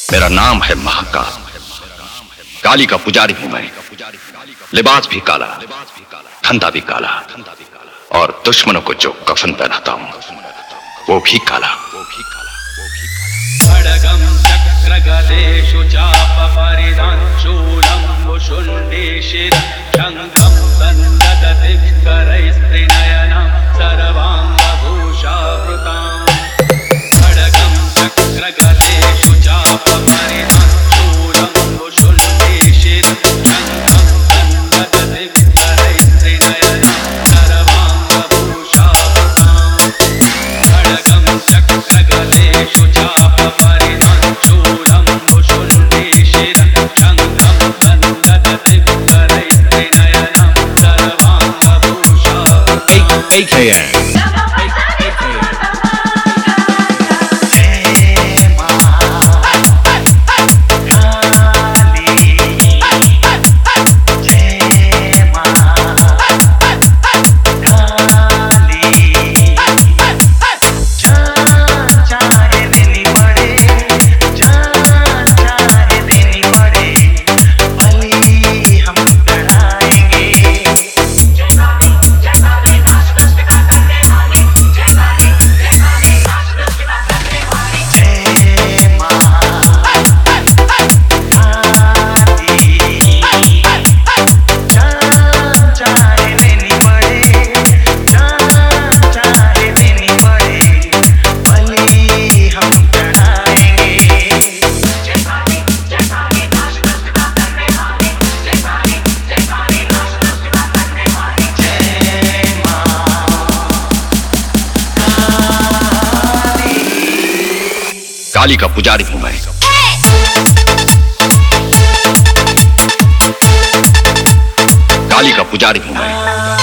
मेरा नाम है महाकाल, काली का पुजारी हूं मैं। लिबास भी काला, धंधा भी काला, और दुश्मनों को जो कफन पहनाता हूं वो भी काला। खड्गं चक्रगदेषु चापपरिधां शूलं मुशुण्डीशिरं शङ्खं दन्ददतिकरैस्त्रिनयनां सर्वाङ्गभूषावृताम्। खड्गं चक्रगदेषु चापपरिधां शूलं मुशुण्डीशिरं शङ्खं दन्ददतिकरैस्त्रिनयनां सर्वाङ्गभूषावृताम्। खड्गं चक्रगदेषु चापपरिधां शूलं मुशुण्डीशिरं शङ्खं दन्ददतिकरैस्त्रिनयनां सर्वाङ्गभूषावृताम्। AKN. काली का पुजारी हूं मैं। काली का पुजारी हूं मैं।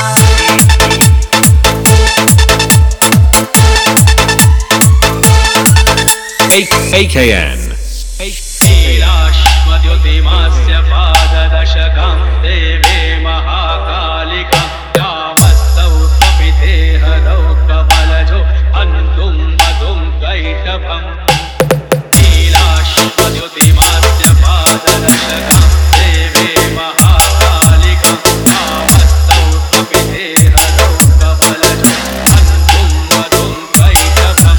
AKN. नीलाश्मद्युतिमास्य पाददशकं देवे महाकालिकां यामस्तौ कपिते हरौ कमलजो हन्तुं मधुं कैटभम्। नीलाश्मद्युतिमास्य पाददशकं देवे महाकालिकां यामस्तौ कपिते हरौ कमलजो हन्तुं मधुं कैटभम्।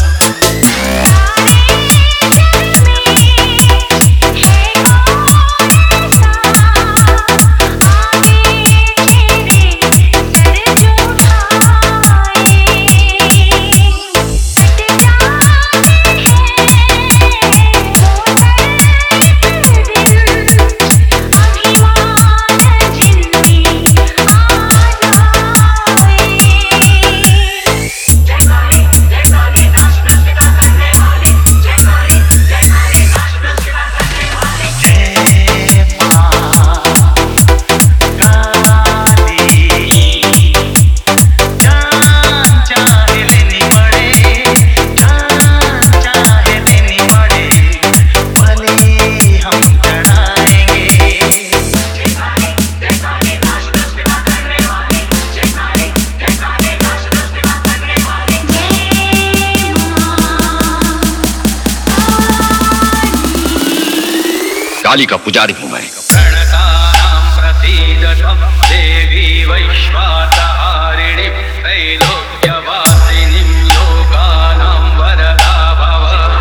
काली का पुजारी हूं मैं। प्रणतानां प्रसीदतं देवी वैश्वानहारिणीं त्रैलोक्यवासिनीं लोकानां वरदा भव।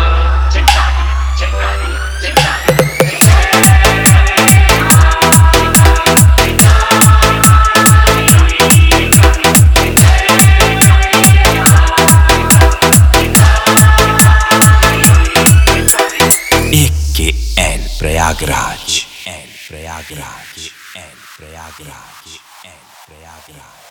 AKN Prayagraj. N Prayagraj. N Prayagraj. N Prayagraj.